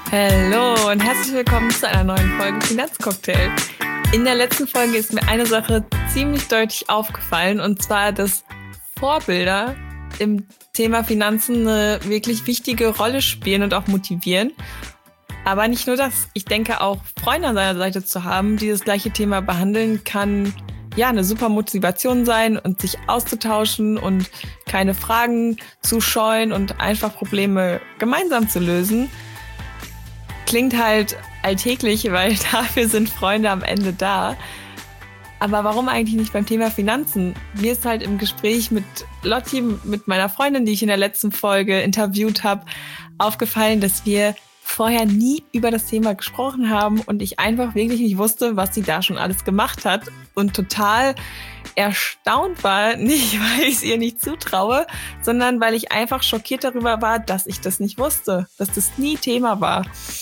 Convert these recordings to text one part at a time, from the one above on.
Hallo und herzlich willkommen zu einer neuen Folge Finanzcocktail. In der letzten Folge ist mir eine Sache ziemlich deutlich aufgefallen, und zwar, dass Vorbilder im Thema Finanzen eine wirklich wichtige Rolle spielen und auch motivieren. Aber nicht nur das. Ich denke, auch Freunde an seiner Seite zu haben, die das gleiche Thema behandeln, kann ja eine super Motivation sein und sich auszutauschen und keine Fragen zu scheuen und einfach Probleme gemeinsam zu lösen. Klingt halt alltäglich, weil dafür sind Freunde am Ende da. Aber warum eigentlich nicht beim Thema Finanzen? Mir ist halt im Gespräch mit Lotti, mit meiner Freundin, die ich in der letzten Folge interviewt habe, aufgefallen, dass wir vorher nie über das Thema gesprochen haben und ich einfach wirklich nicht wusste, was sie da schon alles gemacht hat und total erstaunt war, nicht weil ich es ihr nicht zutraue, sondern weil ich einfach schockiert darüber war, dass ich das nicht wusste, dass das nie Thema war.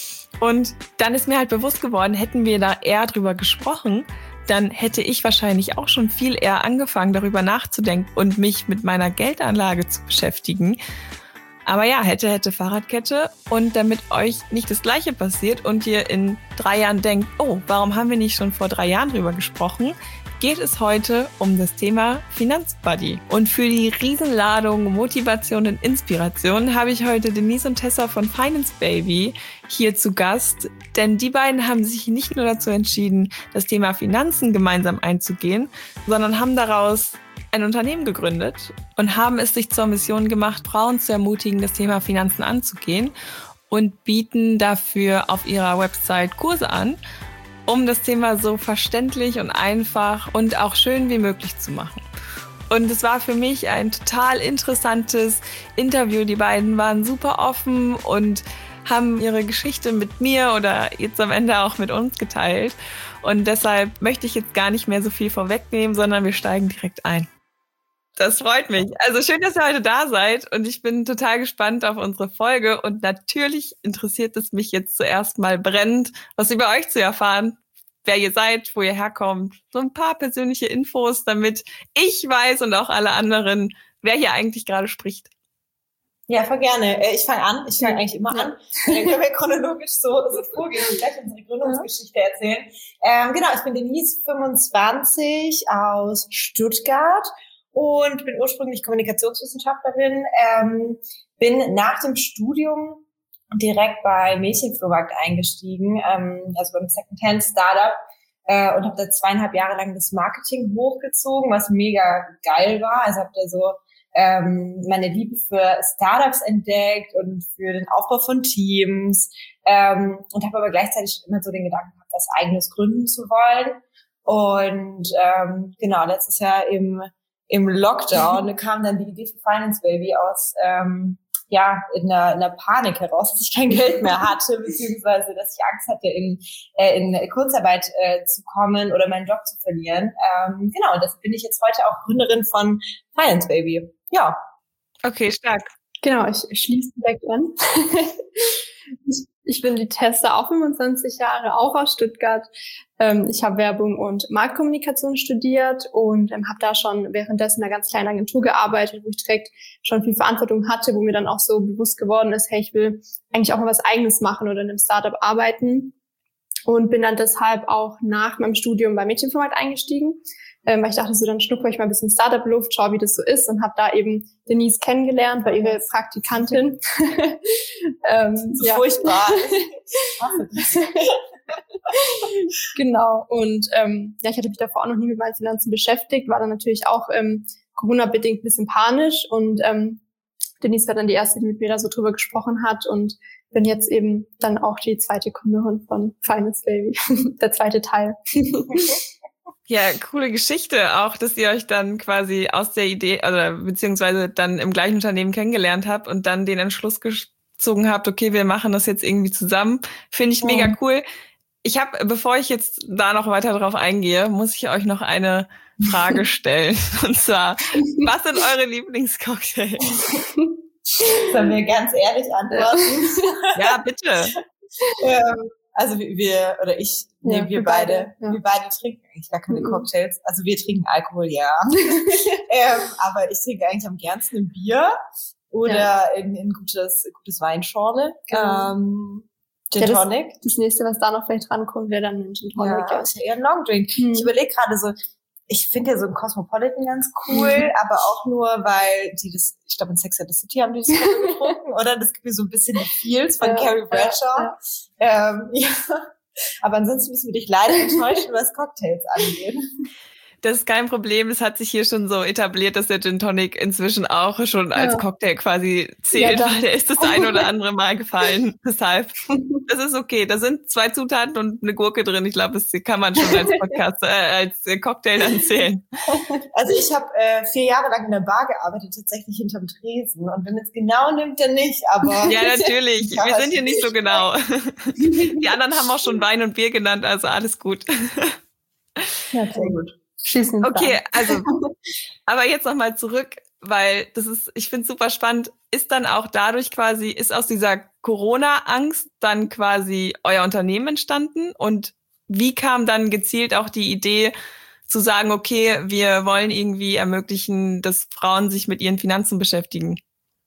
Und dann ist mir halt bewusst geworden, hätten wir da eher drüber gesprochen, dann hätte ich wahrscheinlich auch schon viel eher angefangen, darüber nachzudenken und mich mit meiner Geldanlage zu beschäftigen. Aber ja, hätte Fahrradkette. Und damit euch nicht das Gleiche passiert und ihr in 3 Jahren denkt, oh, warum haben wir nicht schon vor 3 Jahren drüber gesprochen, geht es heute um das Thema Finanzbuddy. Und für die Riesenladung Motivation und Inspiration habe ich heute Denise und Tessa von Finance Baby hier zu Gast. Denn die beiden haben sich nicht nur dazu entschieden, das Thema Finanzen gemeinsam einzugehen, sondern haben daraus ein Unternehmen gegründet und haben es sich zur Mission gemacht, Frauen zu ermutigen, das Thema Finanzen anzugehen, und bieten dafür auf ihrer Website Kurse an, um das Thema so verständlich und einfach und auch schön wie möglich zu machen. Und es war für mich ein total interessantes Interview. Die beiden waren super offen und haben ihre Geschichte mit mir oder jetzt am Ende auch mit uns geteilt. Und deshalb möchte ich jetzt gar nicht mehr so viel vorwegnehmen, sondern wir steigen direkt ein. Das freut mich. Also schön, dass ihr heute da seid, und ich bin total gespannt auf unsere Folge, und natürlich interessiert es mich jetzt zuerst mal brennend, was über euch zu erfahren, wer ihr seid, wo ihr herkommt, so ein paar persönliche Infos, damit ich weiß und auch alle anderen, wer hier eigentlich gerade spricht. Ja, voll gerne. Ich fange an. Ich fange eigentlich immer an. Dann können wir chronologisch so vorgehen und gleich unsere Gründungsgeschichte erzählen. Genau, ich bin Denise, 25, aus Stuttgart und bin ursprünglich Kommunikationswissenschaftlerin. Bin nach dem Studium direkt bei Mädchenflohmarkt eingestiegen, also beim Secondhand Startup, und habe da 2,5 Jahre lang das Marketing hochgezogen, was mega geil war. Also habe da so meine Liebe für Startups entdeckt und für den Aufbau von Teams, und habe aber gleichzeitig immer so den Gedanken gehabt, was Eigenes gründen zu wollen. Und genau, letztes Jahr im Lockdown kam dann die Idee für Finance Baby aus in einer Panik heraus, dass ich kein Geld mehr hatte, beziehungsweise dass ich Angst hatte, in Kurzarbeit zu kommen oder meinen Job zu verlieren. Genau, und deshalb bin ich jetzt heute auch Gründerin von Finance Baby. Ja. Okay, stark. Genau, ich schließe direkt an. Ich bin die Tessa, auch 25 Jahre, auch aus Stuttgart. Ich habe Werbung und Marktkommunikation studiert und habe da schon währenddessen in einer ganz kleinen Agentur gearbeitet, wo ich direkt schon viel Verantwortung hatte, wo mir dann auch so bewusst geworden ist, hey, ich will eigentlich auch mal was Eigenes machen oder in einem Startup arbeiten, und bin dann deshalb auch nach meinem Studium bei Mädchenflohmarkt eingestiegen, weil ich dachte, so dann schnuppere ich mal ein bisschen Startup-Luft, schau, wie das so ist, und habe da eben Denise kennengelernt, war ihre Praktikantin. So furchtbar. Genau, und ich hatte mich davor auch noch nie mit meinen Finanzen beschäftigt, war dann natürlich auch Corona-bedingt ein bisschen panisch, und Denise war dann die erste, die mit mir da so drüber gesprochen hat, und bin jetzt eben dann auch die zweite Gründerin von Finance Baby, der zweite Teil. Ja, coole Geschichte auch, dass ihr euch dann quasi aus der Idee oder beziehungsweise dann im gleichen Unternehmen kennengelernt habt und dann den Entschluss gezogen habt, okay, wir machen das jetzt irgendwie zusammen. Finde ich mega cool. Ich habe, bevor ich jetzt da noch weiter drauf eingehe, muss ich euch noch eine Frage stellen. Und zwar, was sind eure Lieblingscocktails? Sollen wir ganz ehrlich antworten? Ja, bitte. Also wir beide trinken eigentlich gar keine Cocktails. Also wir trinken Alkohol, ja. Aber ich trinke eigentlich am gernsten ein Bier oder in gutes Weinschorle. Genau. Gin Tonic? Das nächste, was da noch vielleicht rankommt, wäre dann ein Gin Tonic. Ja, ist ja eher ein Long Drink. Ich überlege gerade so, ich finde ja so ein Cosmopolitan ganz cool, aber auch nur, weil die das, ich glaube in Sex and the City haben die das getrunken, oder? Das gibt mir so ein bisschen die Feels von Carrie Bradshaw. Ja. Aber ansonsten müssen wir dich leider enttäuschen, was Cocktails angeht. Das ist kein Problem. Es hat sich hier schon so etabliert, dass der Gin Tonic inzwischen auch schon als Cocktail quasi zählt, weil der ist das ein oder andere Mal gefallen. Deshalb, das ist okay. Da sind 2 Zutaten und eine Gurke drin. Ich glaube, das kann man schon als Podcast, als Cocktail dann zählen. Also ich habe 4 Jahre lang in der Bar gearbeitet, tatsächlich hinterm Tresen. Und wenn man es genau nimmt, dann nicht. Aber ja, natürlich. Wir sind hier nicht so genau. Die anderen haben auch schon Wein und Bier genannt, also alles gut. Ja, sehr gut. Okay, also, aber jetzt nochmal zurück, weil das ist, ich finde es super spannend, ist dann auch dadurch quasi, ist aus dieser Corona-Angst dann quasi euer Unternehmen entstanden und wie kam dann gezielt auch die Idee zu sagen, okay, wir wollen irgendwie ermöglichen, dass Frauen sich mit ihren Finanzen beschäftigen?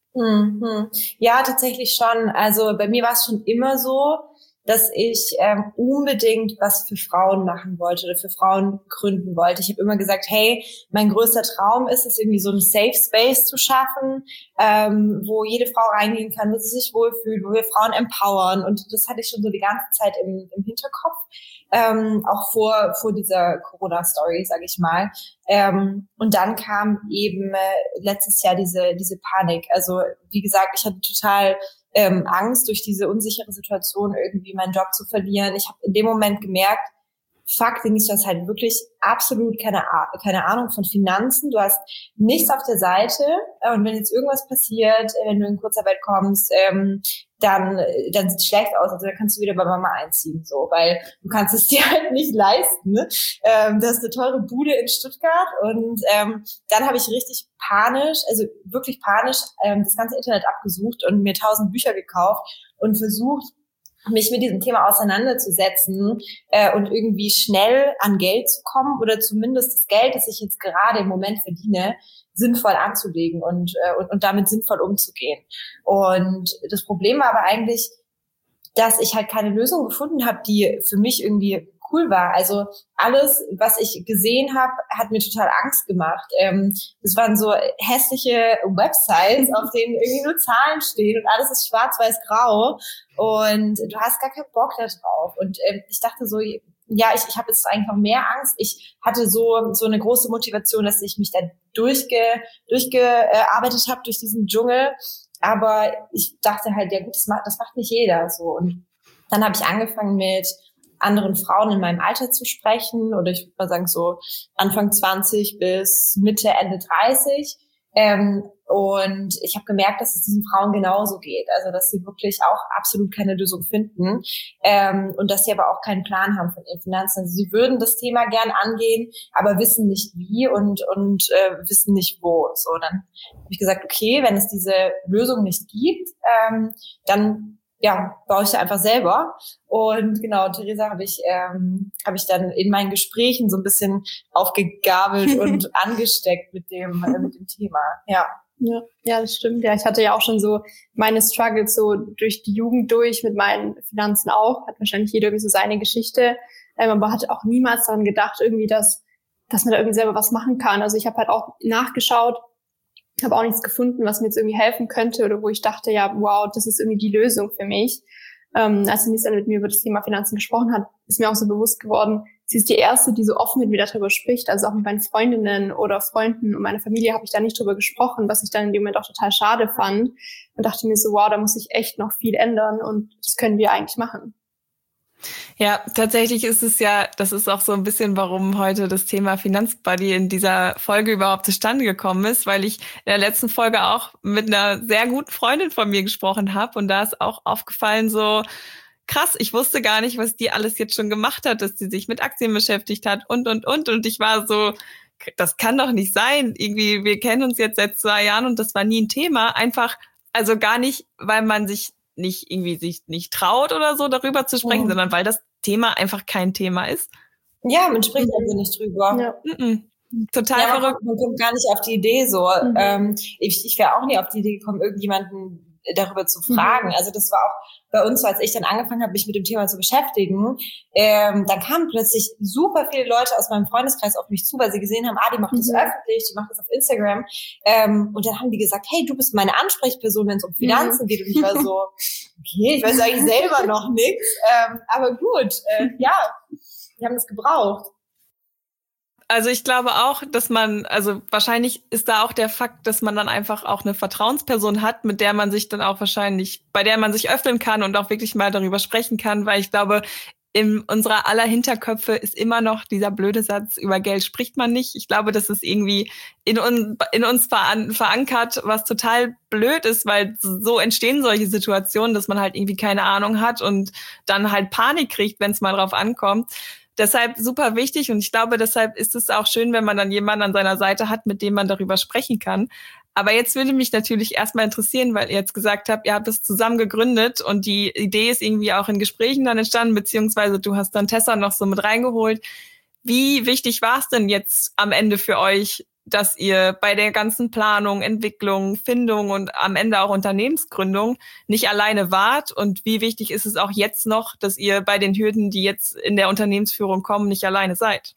Ja, tatsächlich schon. Also bei mir war es schon immer so, dass ich unbedingt was für Frauen machen wollte oder für Frauen gründen wollte. Ich habe immer gesagt, hey, mein größter Traum ist es, irgendwie so einen Safe Space zu schaffen, wo jede Frau reingehen kann, wo sie sich wohlfühlt, wo wir Frauen empowern. Und das hatte ich schon so die ganze Zeit im Hinterkopf, auch vor dieser Corona-Story, sage ich mal. Und dann kam eben letztes Jahr diese Panik. Also wie gesagt, ich hatte total Angst, durch diese unsichere Situation irgendwie meinen Job zu verlieren. Ich habe in dem Moment gemerkt, fuck, Denise, du hast halt wirklich absolut keine Ahnung von Finanzen. Du hast nichts auf der Seite. Und wenn jetzt irgendwas passiert, wenn du in Kurzarbeit kommst, dann sieht es schlecht aus. Also dann kannst du wieder bei Mama einziehen, so, weil du kannst es dir halt nicht leisten. Ne? Das ist eine teure Bude in Stuttgart. Und dann habe ich richtig panisch, also wirklich panisch, das ganze Internet abgesucht und mir 1000 Bücher gekauft und versucht, mich mit diesem Thema auseinanderzusetzen und irgendwie schnell an Geld zu kommen oder zumindest das Geld, das ich jetzt gerade im Moment verdiene, sinnvoll anzulegen und damit sinnvoll umzugehen. Und das Problem war aber eigentlich, dass ich halt keine Lösung gefunden habe, die für mich irgendwie cool war. Also alles, was ich gesehen habe, hat mir total Angst gemacht. Das waren so hässliche Websites, auf denen irgendwie nur Zahlen stehen und alles ist schwarz-weiß-grau und du hast gar keinen Bock da drauf. Und ich dachte so, ja, ich habe jetzt eigentlich noch mehr Angst. Ich hatte so eine große Motivation, dass ich mich da durchgearbeitet habe durch diesen Dschungel. Aber ich dachte halt, ja gut, das macht nicht jeder so. Und dann habe ich angefangen mit anderen Frauen in meinem Alter zu sprechen oder ich würde mal sagen so Anfang 20 bis Mitte, Ende 30. Und ich habe gemerkt, dass es diesen Frauen genauso geht. Also, dass sie wirklich auch absolut keine Lösung finden und dass sie aber auch keinen Plan haben von ihren Finanzen. Also, sie würden das Thema gern angehen, aber wissen nicht wie und wissen nicht wo. So, dann habe ich gesagt, okay, wenn es diese Lösung nicht gibt, dann baue ich sie einfach selber. Und genau, Theresa habe ich dann in meinen Gesprächen so ein bisschen aufgegabelt und angesteckt mit dem Thema. Ja, das stimmt. Ja, ich hatte ja auch schon so meine Struggles so durch die Jugend durch mit meinen Finanzen auch. Hat wahrscheinlich jeder irgendwie so seine Geschichte. Aber hatte auch niemals daran gedacht, irgendwie, dass man da irgendwie selber was machen kann. Also ich habe halt auch nachgeschaut, habe auch nichts gefunden, was mir jetzt irgendwie helfen könnte oder wo ich dachte, ja, wow, das ist irgendwie die Lösung für mich. Als Denise dann mit mir über das Thema Finanzen gesprochen hat, ist mir auch so bewusst geworden, sie ist die Erste, die so offen mit mir darüber spricht. Also auch mit meinen Freundinnen oder Freunden und meiner Familie habe ich da nicht drüber gesprochen, was ich dann in dem Moment auch total schade fand. Und dachte mir so, wow, da muss sich echt noch viel ändern und das können wir eigentlich machen. Ja, tatsächlich ist es ja, das ist auch so ein bisschen, warum heute das Thema Finanzbuddy in dieser Folge überhaupt zustande gekommen ist, weil ich in der letzten Folge auch mit einer sehr guten Freundin von mir gesprochen habe und da ist auch aufgefallen so, krass, ich wusste gar nicht, was die alles jetzt schon gemacht hat, dass sie sich mit Aktien beschäftigt hat und ich war so, das kann doch nicht sein, irgendwie, wir kennen uns jetzt seit 2 Jahren und das war nie ein Thema, einfach, also gar nicht, weil man sich nicht traut oder so darüber zu sprechen, sondern weil das Thema einfach kein Thema ist. Ja, man spricht also nicht drüber. Ja. Total verrückt. Man kommt gar nicht auf die Idee so. Ich wäre auch nie auf die Idee gekommen, irgendjemanden darüber zu fragen. Also das war auch bei uns, als ich dann angefangen habe, mich mit dem Thema zu beschäftigen, dann kamen plötzlich super viele Leute aus meinem Freundeskreis auf mich zu, weil sie gesehen haben, die macht das öffentlich, die macht das auf Instagram. Und dann haben die gesagt, hey, du bist meine Ansprechperson, wenn es um Finanzen geht. Und ich war so, okay, ich weiß eigentlich selber noch nichts. Aber gut, wir haben das gebraucht. Also ich glaube auch, dass wahrscheinlich ist da auch der Fakt, dass man dann einfach auch eine Vertrauensperson hat, mit der man sich dann auch bei der man sich öffnen kann und auch wirklich mal darüber sprechen kann, weil ich glaube, in unserer aller Hinterköpfe ist immer noch dieser blöde Satz, über Geld spricht man nicht. Ich glaube, das ist irgendwie in uns verankert, was total blöd ist, weil so entstehen solche Situationen, dass man halt irgendwie keine Ahnung hat und dann halt Panik kriegt, wenn es mal drauf ankommt. Deshalb super wichtig und ich glaube, deshalb ist es auch schön, wenn man dann jemanden an seiner Seite hat, mit dem man darüber sprechen kann. Aber jetzt würde mich natürlich erstmal interessieren, weil ihr jetzt gesagt habt, ihr habt es zusammen gegründet und die Idee ist irgendwie auch in Gesprächen dann entstanden, beziehungsweise du hast dann Tessa noch so mit reingeholt. Wie wichtig war es denn jetzt am Ende für euch, dass ihr bei der ganzen Planung, Entwicklung, Findung und am Ende auch Unternehmensgründung nicht alleine wart? Und wie wichtig ist es auch jetzt noch, dass ihr bei den Hürden, die jetzt in der Unternehmensführung kommen, nicht alleine seid?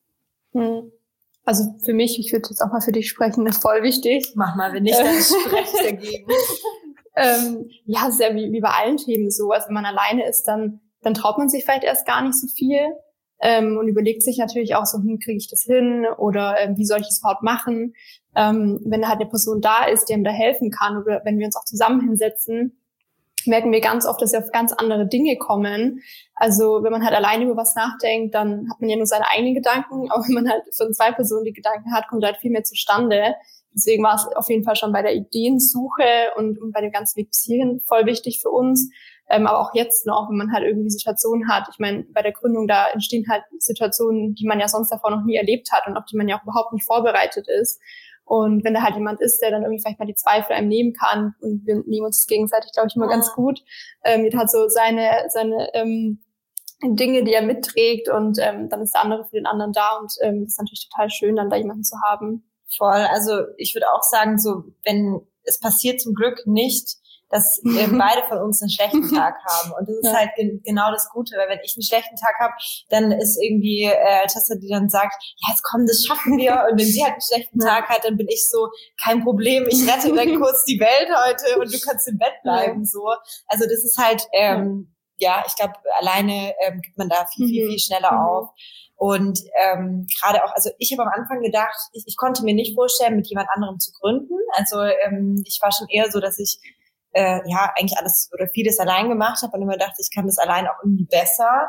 Also für mich, ich würde jetzt auch mal für dich sprechen, ist voll wichtig. Mach mal, wenn nicht, dann spreche dagegen. Ja, es ist ja wie bei allen Themen so. Also wenn man alleine ist, dann traut man sich vielleicht erst gar nicht so viel. Und überlegt sich natürlich auch so, kriege ich das hin oder wie soll ich das überhaupt machen? Wenn da halt eine Person da ist, die einem da helfen kann oder wenn wir uns auch zusammen hinsetzen, merken wir ganz oft, dass wir auf ganz andere Dinge kommen. Also wenn man halt alleine über was nachdenkt, dann hat man ja nur seine eigenen Gedanken, aber wenn man halt von zwei Personen die Gedanken hat, kommt halt viel mehr zustande. Deswegen war es auf jeden Fall schon bei der Ideensuche und bei dem ganzen Weg bis hierhin voll wichtig für uns. Aber auch jetzt noch, wenn man halt irgendwie Situationen hat. Ich meine, bei der Gründung, da entstehen halt Situationen, die man ja sonst davor noch nie erlebt hat und auf die man ja auch überhaupt nicht vorbereitet ist. Und wenn da halt jemand ist, der dann irgendwie vielleicht mal die Zweifel einem nehmen kann und wir nehmen uns das gegenseitig, glaube ich, immer ganz gut. Jeder hat so seine Dinge, die er mitträgt und dann ist der andere für den anderen da und das ist natürlich total schön, dann da jemanden zu haben. Voll, also ich würde auch sagen, so wenn es passiert zum Glück nicht, dass beide von uns einen schlechten Tag haben. Und das ist halt genau das Gute, weil wenn ich einen schlechten Tag habe, dann ist irgendwie Tessa, die dann sagt, ja, jetzt komm, das schaffen wir. Und wenn sie halt einen schlechten Tag hat, dann bin ich so, kein Problem, ich rette dann kurz die Welt heute und du kannst im Bett bleiben. So. Also das ist halt, ich glaube, alleine gibt man da viel schneller auf. Und gerade auch, also ich habe am Anfang gedacht, ich konnte mir nicht vorstellen, mit jemand anderem zu gründen. Also ich war schon eher so, dass ich eigentlich alles oder vieles allein gemacht habe und immer dachte, ich kann das allein auch irgendwie besser.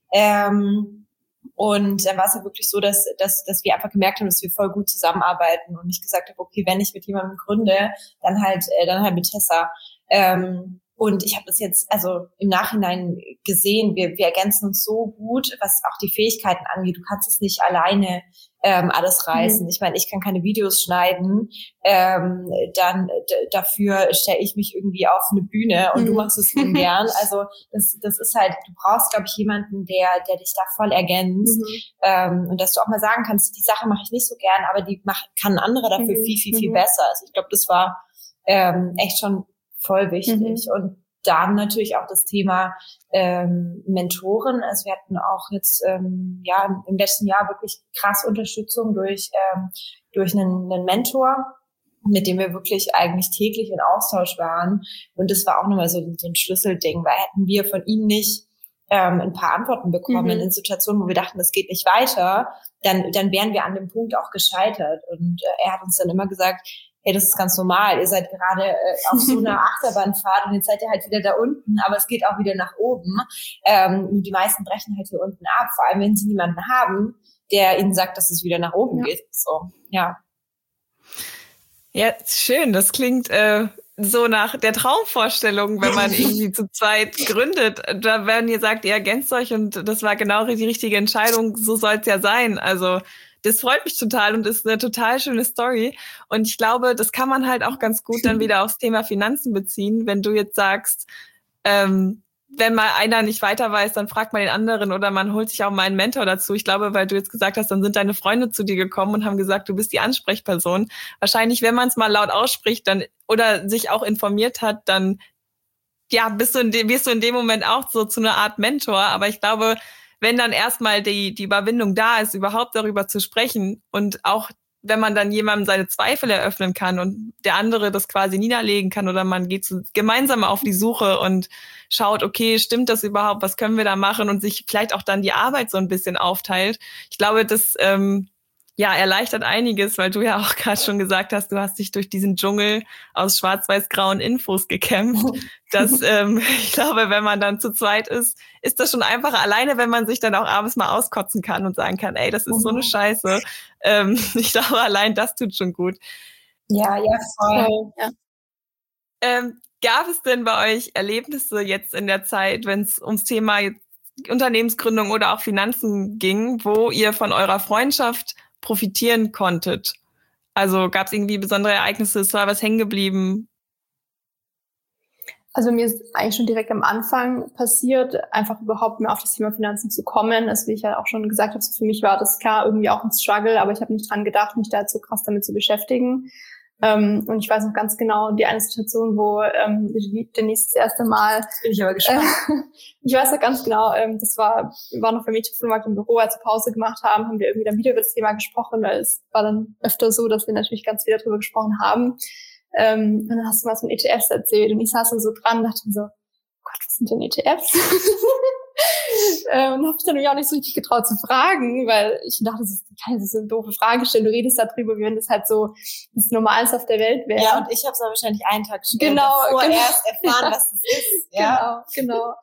Und dann war es ja wirklich so, dass wir einfach gemerkt haben, dass wir voll gut zusammenarbeiten und ich gesagt habe, okay, wenn ich mit jemandem gründe, dann halt mit Tessa. Und ich habe das jetzt also im Nachhinein gesehen, wir ergänzen uns so gut, was auch die Fähigkeiten angeht. Du kannst es nicht alleine alles reißen. Ich meine, ich kann keine Videos schneiden, dann dafür stelle ich mich irgendwie auf eine Bühne und du machst es ungern. Also das ist halt, du brauchst, glaube ich, jemanden, der dich da voll ergänzt. Und dass du auch mal sagen kannst, die Sache mache ich nicht so gern, aber kann ein anderer dafür viel besser. Also ich glaube, das war echt schon voll wichtig. Und dann natürlich auch das Thema Mentoren. Also wir hatten auch jetzt im letzten Jahr wirklich krass Unterstützung durch einen Mentor, mit dem wir wirklich eigentlich täglich in Austausch waren. Und das war auch nochmal so ein Schlüsselding, weil hätten wir von ihm nicht ein paar Antworten bekommen in Situationen, wo wir dachten, das geht nicht weiter, dann wären wir an dem Punkt auch gescheitert. Und er hat uns dann immer gesagt, hey, das ist ganz normal. Ihr seid gerade auf so einer Achterbahnfahrt und jetzt seid ihr halt wieder da unten, aber es geht auch wieder nach oben. Die meisten brechen halt hier unten ab, vor allem wenn sie niemanden haben, der ihnen sagt, dass es wieder nach oben geht. So, ja. Ja, schön. Das klingt so nach der Traumvorstellung, wenn man irgendwie zu zweit gründet. Da werden ihr sagt, ihr ergänzt euch und das war genau die richtige Entscheidung. So soll es ja sein. Also das freut mich total und ist eine total schöne Story. Und ich glaube, das kann man halt auch ganz gut dann wieder aufs Thema Finanzen beziehen, wenn du jetzt sagst, wenn mal einer nicht weiter weiß, dann fragt man den anderen oder man holt sich auch mal einen Mentor dazu. Ich glaube, weil du jetzt gesagt hast, dann sind deine Freunde zu dir gekommen und haben gesagt, du bist die Ansprechperson. Wahrscheinlich, wenn man es mal laut ausspricht dann oder sich auch informiert hat, dann ja, wirst du in dem Moment auch so zu einer Art Mentor. Aber ich glaube, wenn dann erstmal die Überwindung da ist, überhaupt darüber zu sprechen und auch wenn man dann jemandem seine Zweifel eröffnen kann und der andere das quasi niederlegen kann oder man geht gemeinsam auf die Suche und schaut, okay, stimmt das überhaupt, was können wir da machen und sich vielleicht auch dann die Arbeit so ein bisschen aufteilt. Ich glaube, das ja erleichtert einiges, weil du ja auch gerade schon gesagt hast, du hast dich durch diesen Dschungel aus schwarz-weiß-grauen Infos gekämpft. Das, ich glaube, wenn man dann zu zweit ist das schon einfacher, alleine wenn man sich dann auch abends mal auskotzen kann und sagen kann, ey, das ist so eine Scheiße. Ich glaube, allein das tut schon gut. Ja, voll. Ja. Gab es denn bei euch Erlebnisse jetzt in der Zeit, wenn es ums Thema Unternehmensgründung oder auch Finanzen ging, wo ihr von eurer Freundschaft profitieren konntet? Also gab es irgendwie besondere Ereignisse, es war was hängen geblieben? Also mir ist eigentlich schon direkt am Anfang passiert, einfach überhaupt mehr auf das Thema Finanzen zu kommen. Also wie ich ja auch schon gesagt habe, für mich war das klar irgendwie auch ein Struggle, aber ich habe nicht dran gedacht, mich da jetzt so krass damit zu beschäftigen. Und ich weiß noch ganz genau, die eine Situation, wo Denise das erste Mal... Bin ich aber gespannt. Ich weiß noch ganz genau, das war noch beim Mädchenflohmarkt im Büro, als wir Pause gemacht haben wir irgendwie dann wieder über das Thema gesprochen, weil es war dann öfter so, dass wir natürlich ganz viel darüber gesprochen haben. Und dann hast du mal so ein ETFs erzählt und ich saß dann so dran und dachte mir so, Gott, was sind denn ETFs? Und habe ich dann auch nicht so richtig getraut zu fragen, weil ich dachte, das ist so eine doofe Frage stellen. Du redest darüber, wie wenn das halt so das Normalste auf der Welt wäre. Ja, und ich habe es wahrscheinlich einen Tag davor erst erfahren, was das ist. Ja. Genau.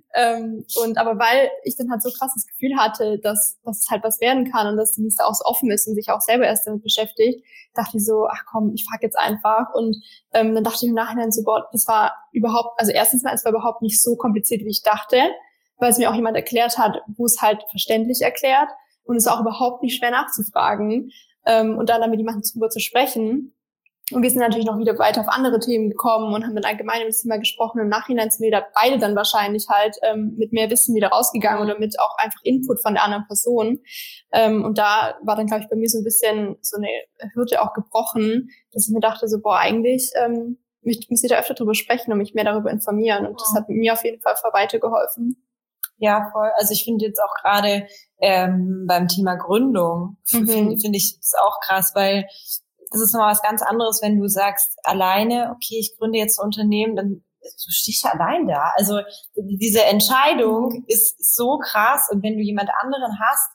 Und aber weil ich dann halt so krass das Gefühl hatte, dass es halt was werden kann und dass die Liste auch so offen ist und sich auch selber erst damit beschäftigt, dachte ich so, ach komm, ich frage jetzt einfach. Und dann dachte ich im Nachhinein so, boah, das war überhaupt, also erstens mal, es war überhaupt nicht so kompliziert, wie ich dachte, weil es mir auch jemand erklärt hat, wo es halt verständlich erklärt und es war auch überhaupt nicht schwer nachzufragen und dann mit jemandem drüber zu sprechen. Und wir sind natürlich noch wieder weiter auf andere Themen gekommen und haben dann allgemein über das Thema gesprochen. Im Nachhinein sind wir da beide dann wahrscheinlich halt mit mehr Wissen wieder rausgegangen oder mit auch einfach Input von der anderen Person. Und da war dann, glaube ich, bei mir so ein bisschen so eine Hürde auch gebrochen, dass ich mir dachte so, boah, eigentlich müsste ich da öfter drüber sprechen und mich mehr darüber informieren. Und das hat mir auf jeden Fall weitergeholfen. Ja, voll. Also ich finde jetzt auch gerade beim Thema Gründung finde ich das auch krass, weil das ist nochmal was ganz anderes, wenn du sagst, alleine, okay, ich gründe jetzt ein Unternehmen, dann du stehst ja allein da. Also diese Entscheidung ist so krass und wenn du jemand anderen hast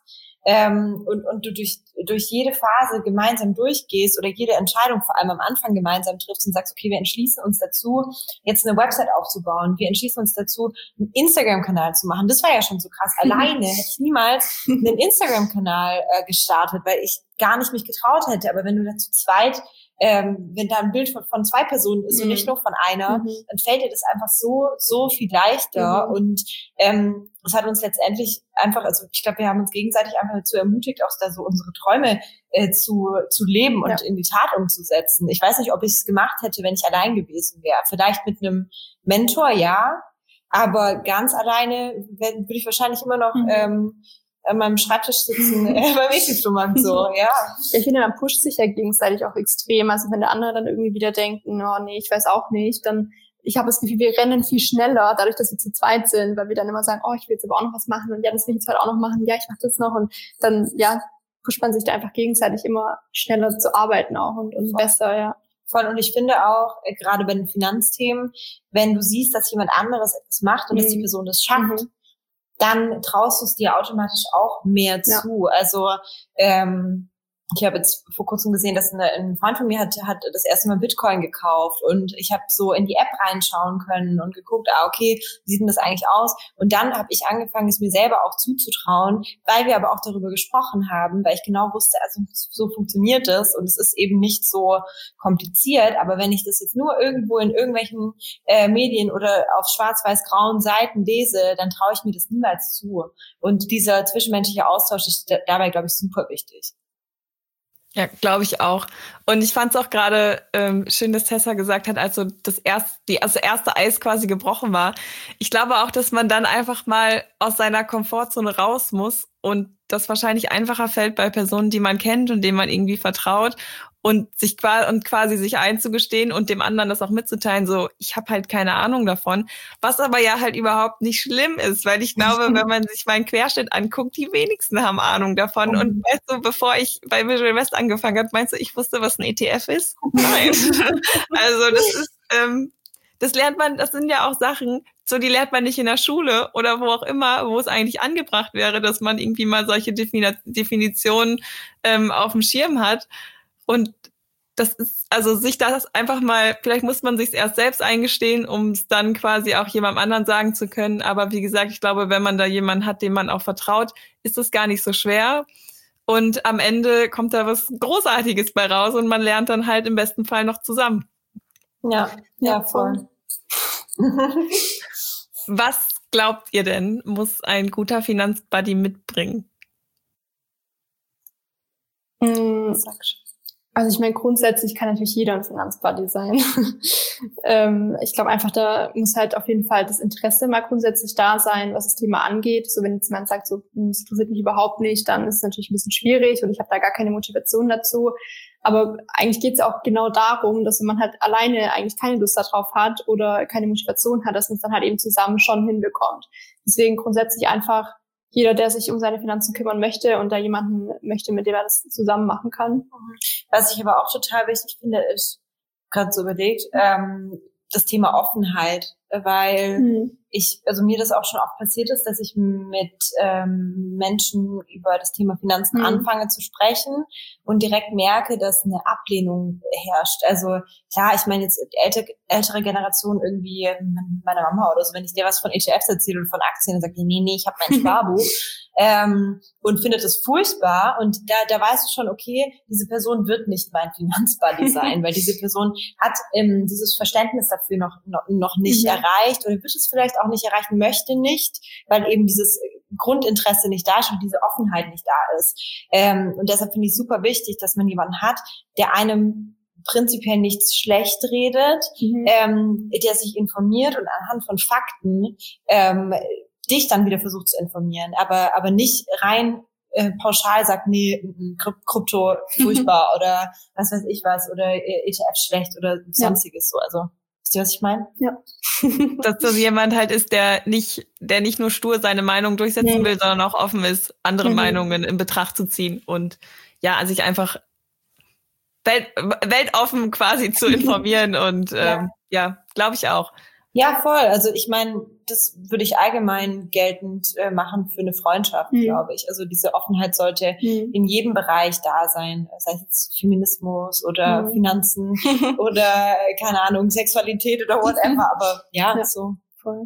und du durch jede Phase gemeinsam durchgehst oder jede Entscheidung vor allem am Anfang gemeinsam triffst und sagst, okay, wir entschließen uns dazu, jetzt eine Website aufzubauen, wir entschließen uns dazu, einen Instagram-Kanal zu machen. Das war ja schon so krass. Alleine hätte ich niemals einen Instagram-Kanal gestartet, weil ich gar nicht mich getraut hätte. Aber wenn du da zu zweit wenn da ein Bild von zwei Personen ist und nicht nur von einer, dann fällt dir das einfach so viel leichter. Und das hat uns letztendlich einfach, also ich glaube, wir haben uns gegenseitig einfach dazu ermutigt, auch da so unsere Träume zu leben und in die Tat umzusetzen. Ich weiß nicht, ob ich es gemacht hätte, wenn ich allein gewesen wäre. Vielleicht mit einem Mentor, ja, aber ganz alleine würde ich wahrscheinlich immer noch an meinem Schreibtisch sitzen, beim Mädchenflohmarkt so, ja. Ich finde, man pusht sich ja gegenseitig auch extrem. Also wenn der andere dann irgendwie wieder denkt, oh nee, ich weiß auch nicht, dann, ich habe das Gefühl, wir rennen viel schneller, dadurch, dass wir zu zweit sind, weil wir dann immer sagen, oh, ich will jetzt aber auch noch was machen und ja, das will ich jetzt halt auch noch machen, ja, ich mache das noch und dann, ja, pusht man sich da einfach gegenseitig immer schneller zu arbeiten auch und besser, ja. Voll. Und ich finde auch, gerade bei den Finanzthemen, wenn du siehst, dass jemand anderes etwas macht und dass die Person das schafft, dann traust du es dir automatisch auch mehr zu. Also ich habe jetzt vor kurzem gesehen, dass ein Freund von mir hat das erste Mal Bitcoin gekauft und ich habe so in die App reinschauen können und geguckt, okay, wie sieht denn das eigentlich aus? Und dann habe ich angefangen, es mir selber auch zuzutrauen, weil wir aber auch darüber gesprochen haben, weil ich genau wusste, also so funktioniert das und es ist eben nicht so kompliziert, aber wenn ich das jetzt nur irgendwo in irgendwelchen Medien oder auf schwarz-weiß-grauen Seiten lese, dann traue ich mir das niemals zu. Und dieser zwischenmenschliche Austausch ist dabei, glaube ich, super wichtig. Ja, glaube ich auch. Und ich fand es auch gerade schön, dass Tessa gesagt hat, als so das erste Eis quasi gebrochen war. Ich glaube auch, dass man dann einfach mal aus seiner Komfortzone raus muss und das wahrscheinlich einfacher fällt bei Personen, die man kennt und denen man irgendwie vertraut und quasi sich einzugestehen und dem anderen das auch mitzuteilen, so ich habe halt keine Ahnung davon, was aber ja halt überhaupt nicht schlimm ist, weil ich glaube, wenn man sich meinen Querschnitt anguckt, die wenigsten haben Ahnung davon. Und weißt du, bevor ich bei Visual West angefangen habe, meinst du, ich wusste, was ein ETF ist? Nein. Also das lernt man, das sind ja auch Sachen, so die lernt man nicht in der Schule oder wo auch immer, wo es eigentlich angebracht wäre, dass man irgendwie mal solche Definitionen auf dem Schirm hat. Und das ist, also sich das einfach mal, vielleicht muss man sich erst selbst eingestehen, um es dann quasi auch jemandem anderen sagen zu können. Aber wie gesagt, ich glaube, wenn man da jemanden hat, dem man auch vertraut, ist das gar nicht so schwer. Und am Ende kommt da was Großartiges bei raus und man lernt dann halt im besten Fall noch zusammen. Ja, voll. Was glaubt ihr denn, muss ein guter Finanzbuddy mitbringen? Also ich meine, grundsätzlich kann natürlich jeder ein Finanzbuddy sein. Ich glaube einfach, da muss halt auf jeden Fall das Interesse mal grundsätzlich da sein, was das Thema angeht. So wenn jetzt jemand sagt, so das interessiert mich überhaupt nicht, dann ist es natürlich ein bisschen schwierig und ich habe da gar keine Motivation dazu. Aber eigentlich geht es auch genau darum, dass wenn man halt alleine eigentlich keine Lust darauf hat oder keine Motivation hat, dass man es dann halt eben zusammen schon hinbekommt. Deswegen grundsätzlich einfach jeder, der sich um seine Finanzen kümmern möchte und da jemanden möchte, mit dem er das zusammen machen kann. Was ich aber auch total wichtig finde, ist, gerade so überlegt, das Thema Offenheit, weil mir das auch schon oft passiert ist, dass ich mit Menschen über das Thema Finanzen anfange zu sprechen und direkt merke, dass eine Ablehnung herrscht. Also klar, ich meine jetzt ältere Generation irgendwie, meine Mama oder so, wenn ich dir was von ETFs erzähle und von Aktien, dann sagt die, nee, ich habe mein Sparbuch. Und findet es furchtbar. Und da weißt du schon, okay, diese Person wird nicht mein Finanzbuddy sein, weil diese Person hat dieses Verständnis dafür noch nicht erreicht oder wird es vielleicht auch nicht erreichen, möchte nicht, weil eben dieses Grundinteresse nicht da ist und diese Offenheit nicht da ist. Und deshalb finde ich super wichtig, dass man jemanden hat, der einem prinzipiell nichts schlecht redet, der sich informiert und anhand von Fakten dich dann wieder versucht zu informieren, aber nicht rein pauschal sagt, nee, Krypto furchtbar oder was weiß ich was oder ETF schlecht oder sonstiges so. Also, wisst ihr, was ich meine? Ja. Dass so jemand halt ist, der nicht nur stur seine Meinung durchsetzen will, sondern auch offen ist, andere Meinungen in Betracht zu ziehen und ja, sich einfach weltoffen quasi zu informieren und glaube ich auch. Ja, voll. Also ich meine, das würde ich allgemein geltend machen für eine Freundschaft, glaube ich. Also diese Offenheit sollte in jedem Bereich da sein, sei es jetzt Feminismus oder Finanzen oder, keine Ahnung, Sexualität oder whatever. Aber ja, so voll.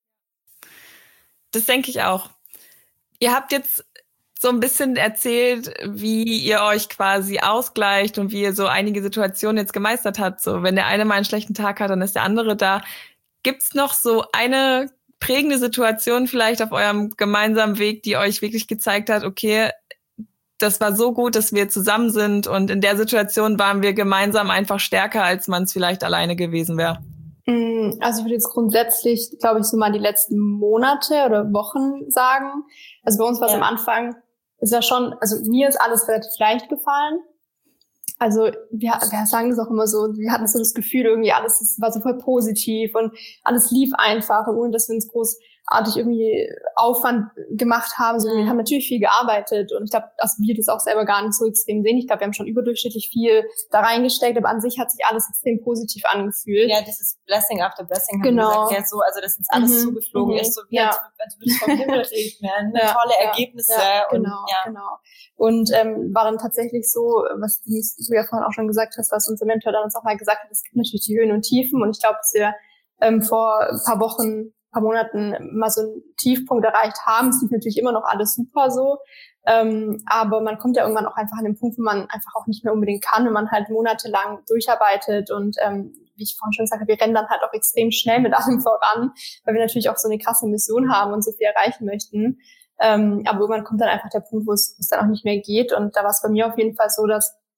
Das denke ich auch. Ihr habt jetzt so ein bisschen erzählt, wie ihr euch quasi ausgleicht und wie ihr so einige Situationen jetzt gemeistert habt. So, wenn der eine mal einen schlechten Tag hat, dann ist der andere da. Gibt's noch so eine prägende Situation vielleicht auf eurem gemeinsamen Weg, die euch wirklich gezeigt hat, okay, das war so gut, dass wir zusammen sind und in der Situation waren wir gemeinsam einfach stärker, als man es vielleicht alleine gewesen wäre? Also ich würde jetzt grundsätzlich, glaube ich, so mal die letzten Monate oder Wochen sagen. Also bei uns war es am Anfang, es war schon, also mir ist alles relativ leicht gefallen. Also wir sagen das auch immer so, wir hatten so das Gefühl, irgendwie alles war so voll positiv und alles lief einfach und ohne dass wir uns großartig irgendwie Aufwand gemacht haben. So, wir haben natürlich viel gearbeitet und ich glaube, dass wir das auch selber gar nicht so extrem sehen. Ich glaube, wir haben schon überdurchschnittlich viel da reingesteckt, aber an sich hat sich alles extrem positiv angefühlt. Ja, dieses Blessing after Blessing haben wir gesagt, ja, so, also dass uns alles zugeflogen ist, so wie als würde es vom Himmel regnen, tolle Ergebnisse. Genau. Und war dann tatsächlich so, was du ja vorhin auch schon gesagt hast, was unser Mentor dann uns auch mal gesagt hat, es gibt natürlich die Höhen und Tiefen und ich glaube, dass wir vor ein paar Monaten mal so einen Tiefpunkt erreicht haben. Es lief natürlich immer noch alles super so, aber man kommt ja irgendwann auch einfach an den Punkt, wo man einfach auch nicht mehr unbedingt kann, wenn man halt monatelang durcharbeitet und wie ich vorhin schon gesagt habe, wir rennen dann halt auch extrem schnell mit allem voran, weil wir natürlich auch so eine krasse Mission haben und so viel erreichen möchten. Aber irgendwann kommt dann einfach der Punkt, wo es dann auch nicht mehr geht. Und da war es bei mir auf jeden Fall so, dass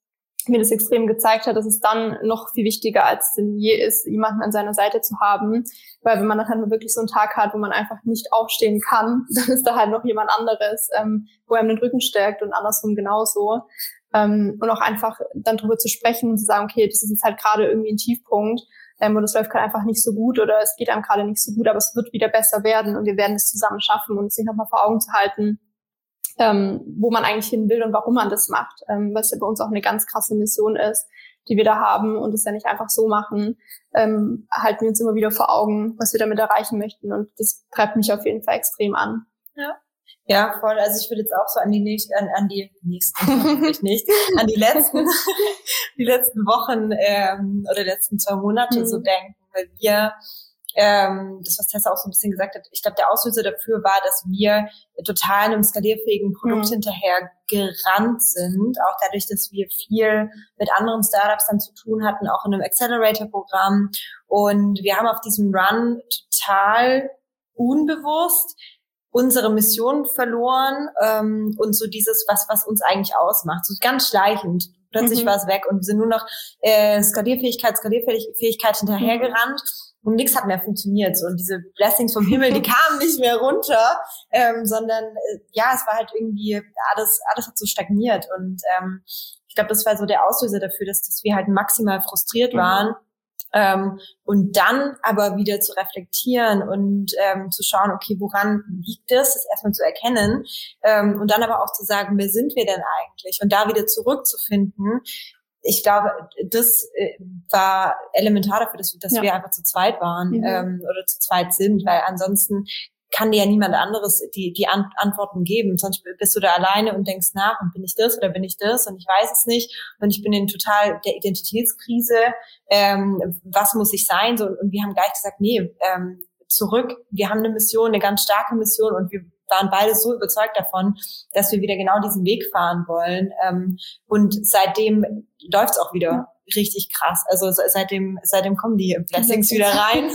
mir das extrem gezeigt hat, dass es dann noch viel wichtiger als denn je ist, jemanden an seiner Seite zu haben. Weil wenn man dann halt wirklich so einen Tag hat, wo man einfach nicht aufstehen kann, dann ist da halt noch jemand anderes, wo einem den Rücken stärkt und andersrum genauso. Und auch einfach dann drüber zu sprechen und zu sagen, okay, das ist jetzt halt gerade irgendwie ein Tiefpunkt und es läuft gerade einfach nicht so gut oder es geht einem gerade nicht so gut, aber es wird wieder besser werden und wir werden es zusammen schaffen und sich nochmal vor Augen zu halten, wo man eigentlich hin will und warum man das macht, was ja bei uns auch eine ganz krasse Mission ist, die wir da haben und es ja nicht einfach so machen, halten wir uns immer wieder vor Augen, was wir damit erreichen möchten und das treibt mich auf jeden Fall extrem an. Ja, voll. Also ich würde jetzt auch so an die letzten Wochen oder letzten 2 Monate so denken, weil wir das, was Tessa auch so ein bisschen gesagt hat, ich glaube, der Auslöser dafür war, dass wir total einem skalierfähigen Produkt hinterher gerannt sind, auch dadurch, dass wir viel mit anderen Startups dann zu tun hatten, auch in einem Accelerator-Programm. Und wir haben auf diesem Run total unbewusst unsere Mission verloren und so dieses, was uns eigentlich ausmacht, so ganz schleichend. Plötzlich war es weg und wir sind nur noch Skalierfähigkeit hinterhergerannt. Und nichts hat mehr funktioniert. So. Und diese Blessings vom Himmel, die kamen nicht mehr runter, sondern es war halt irgendwie, alles hat so stagniert. Und ich glaube, das war so der Auslöser dafür, dass wir halt maximal frustriert waren. Und dann aber wieder zu reflektieren und zu schauen, okay, woran liegt das erstmal zu erkennen und dann aber auch zu sagen, wer sind wir denn eigentlich? Und da wieder zurückzufinden. Ich glaube, das war elementar dafür, dass wir einfach zu zweit waren oder zu zweit sind, weil ansonsten kann dir ja niemand anderes die Antworten geben. Sonst bist du da alleine und denkst nach, und bin ich das oder bin ich das? Und ich weiß es nicht. Und ich bin in total der Identitätskrise. Was muss ich sein? So, und wir haben gleich gesagt, nee, zurück. Wir haben eine Mission, eine ganz starke Mission, und wir waren beide so überzeugt davon, dass wir wieder genau diesen Weg fahren wollen. Und seitdem läuft's auch wieder richtig krass. Also seitdem kommen die Blessings wieder rein.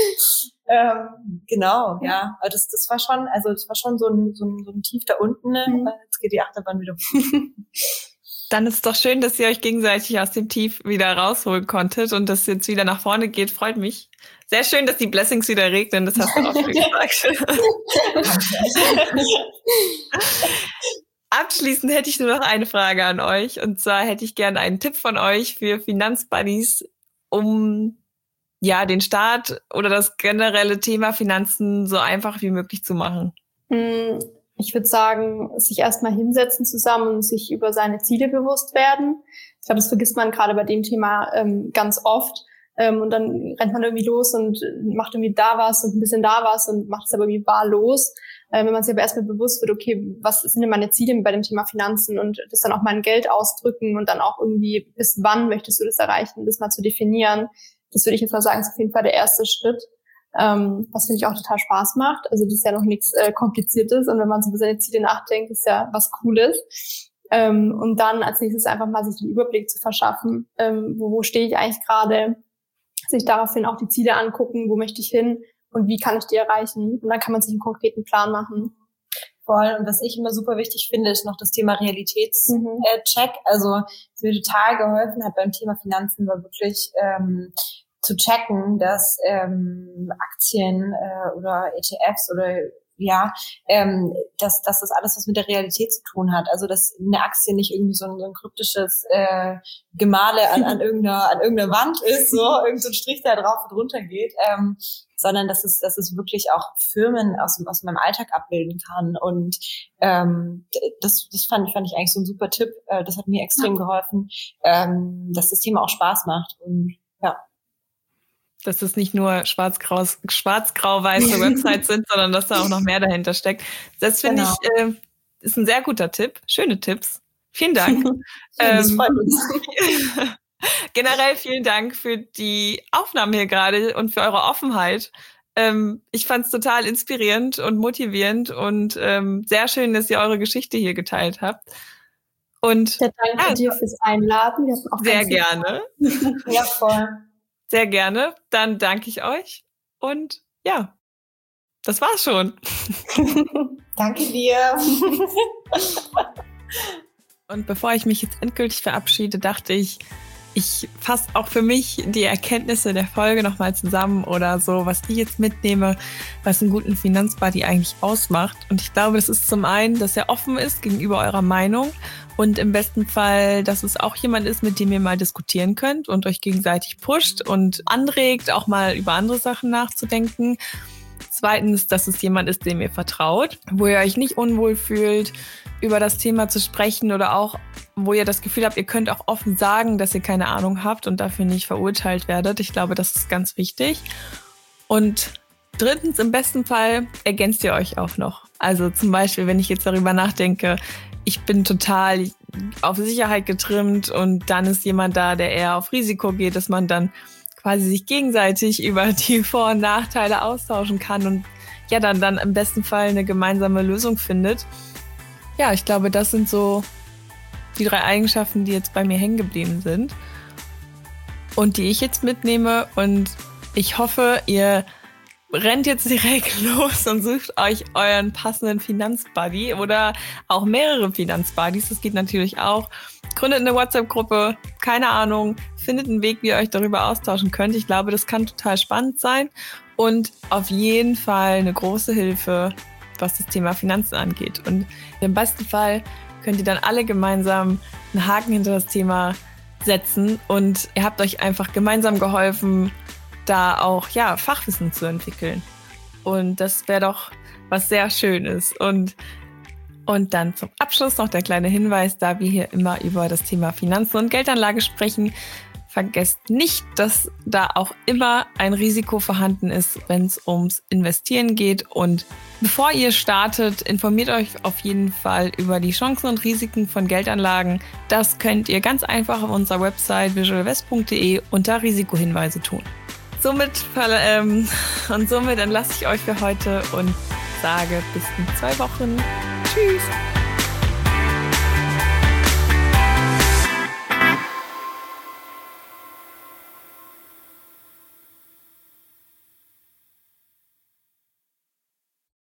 Genau, ja. Aber das war schon so ein Tief da unten. Jetzt geht die Achterbahn wieder hoch. Dann ist es doch schön, dass ihr euch gegenseitig aus dem Tief wieder rausholen konntet und das jetzt wieder nach vorne geht. Freut mich. Sehr schön, dass die Blessings wieder regnen. Das hast du auch schon gesagt. Abschließend hätte ich nur noch eine Frage an euch. Und zwar hätte ich gerne einen Tipp von euch für Finanzbuddies, um den Start oder das generelle Thema Finanzen so einfach wie möglich zu machen. Ich würde sagen, sich erstmal hinsetzen zusammen und sich über seine Ziele bewusst werden. Ich glaube, das vergisst man gerade bei dem Thema ganz oft. Und dann rennt man irgendwie los und macht irgendwie da was und ein bisschen da was und macht es aber irgendwie wahllos. Wenn man sich aber erstmal bewusst wird, okay, was sind denn meine Ziele bei dem Thema Finanzen, und das dann auch mal in Geld ausdrücken und dann auch irgendwie, bis wann möchtest du das erreichen, das mal zu definieren. Das würde ich jetzt mal sagen, ist auf jeden Fall der erste Schritt. Was, finde ich, auch total Spaß macht. Also das ist ja noch nichts Kompliziertes, und wenn man so über seine Ziele nachdenkt, ist ja was Cooles. Und dann als nächstes einfach mal sich den Überblick zu verschaffen, wo stehe ich eigentlich gerade, sich daraufhin auch die Ziele angucken, wo möchte ich hin und wie kann ich die erreichen, und dann kann man sich einen konkreten Plan machen. Voll. Und was ich immer super wichtig finde, ist noch das Thema Realitätscheck. Also was mir total geholfen hat beim Thema Finanzen, war wirklich zu checken, dass Aktien oder ETFs oder dass das alles was mit der Realität zu tun hat. Also dass eine Aktie nicht irgendwie so ein kryptisches Gemale an irgendeiner Wand ist, so irgend so ein Strich, der drauf und runter geht, sondern dass es wirklich auch Firmen aus meinem Alltag abbilden kann. Und das fand ich eigentlich so ein super Tipp. Das hat mir extrem geholfen, dass das Thema auch Spaß macht. Und ja. Dass es nicht nur schwarz-grau-weiße Websites sind, sondern dass da auch noch mehr dahinter steckt. Das finde ich, ist ein sehr guter Tipp. Schöne Tipps. Vielen Dank. Das freut uns. Generell vielen Dank für die Aufnahme hier gerade und für eure Offenheit. Ich fand es total inspirierend und motivierend und sehr schön, dass ihr eure Geschichte hier geteilt habt. Und danke dir fürs Einladen. Wir hatten auch sehr gerne. Ja, voll. Sehr gerne. Dann danke ich euch. Und ja, das war's schon. Danke dir. Und bevor ich mich jetzt endgültig verabschiede, dachte ich fasse auch für mich die Erkenntnisse der Folge nochmal zusammen oder so, was ich jetzt mitnehme, was einen guten Finanzbuddy eigentlich ausmacht. Und ich glaube, das ist zum einen, dass er offen ist gegenüber eurer Meinung und im besten Fall, dass es auch jemand ist, mit dem ihr mal diskutieren könnt und euch gegenseitig pusht und anregt, auch mal über andere Sachen nachzudenken. Zweitens, dass es jemand ist, dem ihr vertraut, wo ihr euch nicht unwohl fühlt, über das Thema zu sprechen oder auch, wo ihr das Gefühl habt, ihr könnt auch offen sagen, dass ihr keine Ahnung habt und dafür nicht verurteilt werdet. Ich glaube, das ist ganz wichtig. Und drittens, im besten Fall ergänzt ihr euch auch noch. Also zum Beispiel, wenn ich jetzt darüber nachdenke, ich bin total auf Sicherheit getrimmt und dann ist jemand da, der eher auf Risiko geht, dass man dann quasi sich gegenseitig über die Vor- und Nachteile austauschen kann und ja, dann im besten Fall eine gemeinsame Lösung findet. Ja, ich glaube, das sind so die 3 Eigenschaften, die jetzt bei mir hängen geblieben sind und die ich jetzt mitnehme. Und ich hoffe, ihr rennt jetzt direkt los und sucht euch euren passenden Finanzbuddy oder auch mehrere Finanzbuddies. Das geht natürlich auch. Gründet eine WhatsApp-Gruppe, keine Ahnung, findet einen Weg, wie ihr euch darüber austauschen könnt. Ich glaube, das kann total spannend sein und auf jeden Fall eine große Hilfe, was das Thema Finanzen angeht. Und im besten Fall könnt ihr dann alle gemeinsam einen Haken hinter das Thema setzen und ihr habt euch einfach gemeinsam geholfen, da auch Fachwissen zu entwickeln. Und das wäre doch was sehr Schönes. Und dann zum Abschluss noch der kleine Hinweis, da wir hier immer über das Thema Finanzen und Geldanlage sprechen, vergesst nicht, dass da auch immer ein Risiko vorhanden ist, wenn es ums Investieren geht. Und bevor ihr startet, informiert euch auf jeden Fall über die Chancen und Risiken von Geldanlagen. Das könnt ihr ganz einfach auf unserer Website visualvest.de unter Risikohinweise tun. Somit entlasse ich euch für heute und sage bis in 2 Wochen. Tschüss!